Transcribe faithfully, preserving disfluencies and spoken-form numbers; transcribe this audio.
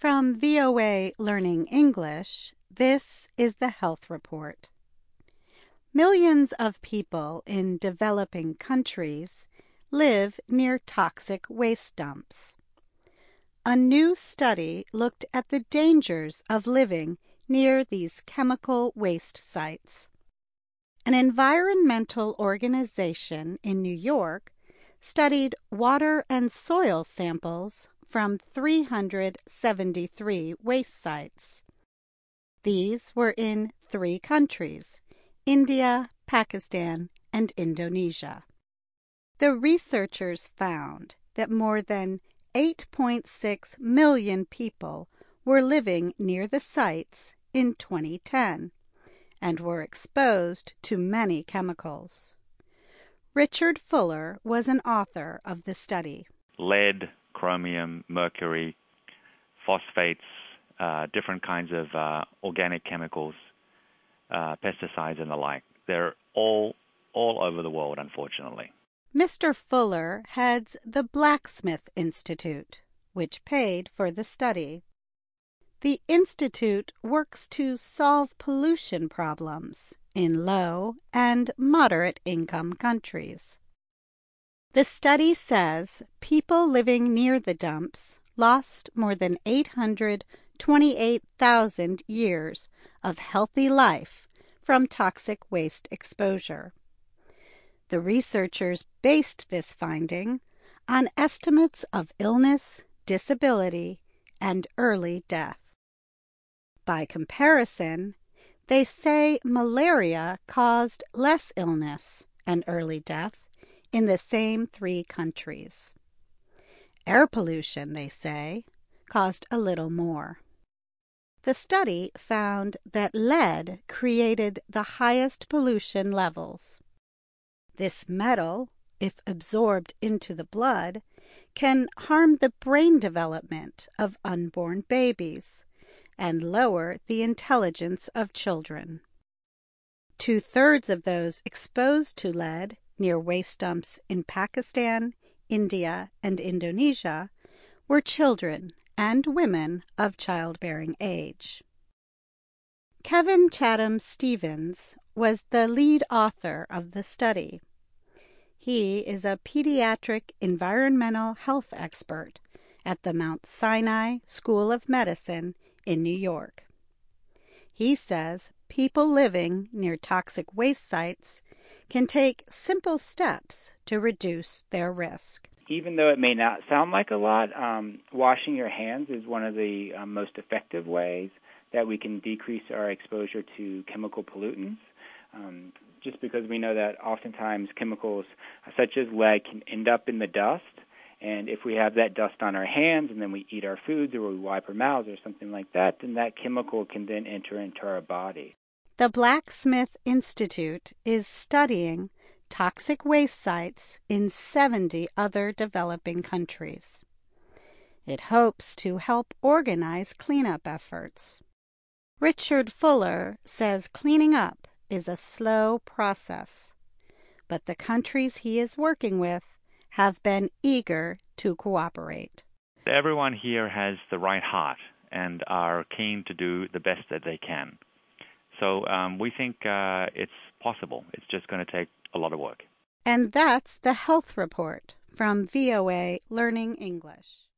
From V O A Learning English, this is the Health Report. Millions of people in developing countries live near toxic waste dumps. A new study looked at the dangers of living near these chemical waste sites. An environmental organization in New York studied water and soil samples from three hundred seventy-three waste sites. These were in three countries: India, Pakistan, and Indonesia. The researchers found that more than eight point six million people were living near the sites in twenty ten and were exposed to many chemicals. Richard Fuller was an author of the study. Lead, chromium, mercury, phosphates, uh, different kinds of uh, organic chemicals, uh, pesticides, and the like. They're all all over the world, unfortunately. Mister Fuller heads the Blacksmith Institute, which paid for the study. The institute works to solve pollution problems in low and moderate income countries. The study says people living near the dumps lost more than eight hundred twenty-eight thousand years of healthy life from toxic waste exposure. The researchers based this finding on estimates of illness, disability, and early death. By comparison, they say malaria caused less illness and early death in the same three countries. Air pollution, they say, caused a little more. The study found that lead created the highest pollution levels. This metal, if absorbed into the blood, can harm the brain development of unborn babies and lower the intelligence of children. Two-thirds of those exposed to lead near waste dumps in Pakistan, India, and Indonesia were children and women of childbearing age. Kevin Chatham Stevens was the lead author of the study. He is a pediatric environmental health expert at the Mount Sinai School of Medicine in New York. He says people living near toxic waste sites can take simple steps to reduce their risk. Even though it may not sound like a lot, um, washing your hands is one of the um, most effective ways that we can decrease our exposure to chemical pollutants. Um, just because we know that oftentimes chemicals such as lead can end up in the dust, and if we have that dust on our hands and then we eat our foods or we wipe our mouths or something like that, then that chemical can then enter into our body. The Blacksmith Institute is studying toxic waste sites in seventy other developing countries. It hopes to help organize cleanup efforts. Richard Fuller says cleaning up is a slow process, but the countries he is working with have been eager to cooperate. Everyone here has the right heart and are keen to do the best that they can. So um, we think uh, it's possible. It's just going to take a lot of work. And that's the Health Report from V O A Learning English.